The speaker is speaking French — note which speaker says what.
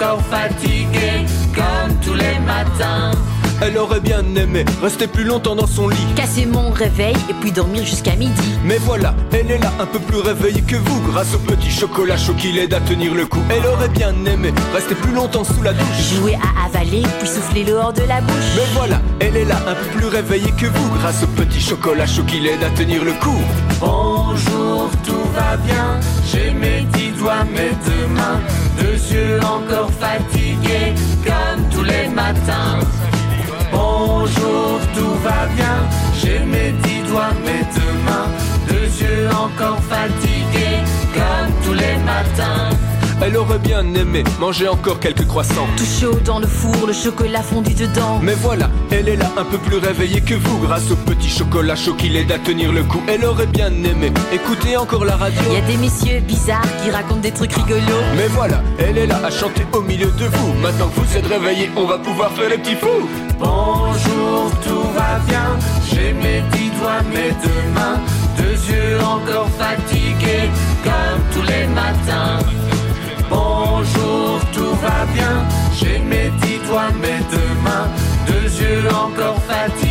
Speaker 1: encore fatiguée, comme tous les matins.
Speaker 2: Elle aurait bien aimé rester plus longtemps dans son lit,
Speaker 3: casser mon réveil et puis dormir jusqu'à midi.
Speaker 2: mais voilà, elle est là un peu plus réveillée que vous, grâce au petit chocolat chaud qui l'aide à tenir le coup. Elle aurait bien aimé rester plus longtemps sous la douche,
Speaker 3: Jouer à avaler puis souffler le hors de la bouche.
Speaker 2: mais voilà, elle est là un peu plus réveillée que vous, grâce au petit chocolat chaud qui l'aide à tenir le coup.
Speaker 1: Bonjour, tout va bien, j'ai mes 10 doigts, mes 2 mains, 2 yeux encore fatigués, comme tous les matins. Bonjour, tout va bien, j'ai mes 10 doigts, mes 2 mains, 2 yeux encore fatigués, comme tous les matins.
Speaker 2: Elle aurait bien aimé manger encore quelques croissants,
Speaker 3: Tout chaud dans le four, le chocolat fondu dedans.
Speaker 2: mais voilà, elle est là un peu plus réveillée que vous, grâce au petit chocolat chaud qui l'aide à tenir le coup. Elle aurait bien aimé écouter encore la radio,
Speaker 3: Y a des messieurs bizarres qui racontent des trucs rigolos.
Speaker 2: mais voilà, elle est là à chanter au milieu de vous. Maintenant que vous êtes réveillés, on va pouvoir faire les petits fous.
Speaker 1: Bonjour, tout va bien, j'ai mes 10 doigts, mes 2 mains, 2 yeux encore fatigués, comme tous les matins. Bonjour, tout va bien, j'ai mes 10 doigts, mes 2 mains, 2 yeux encore fatigués.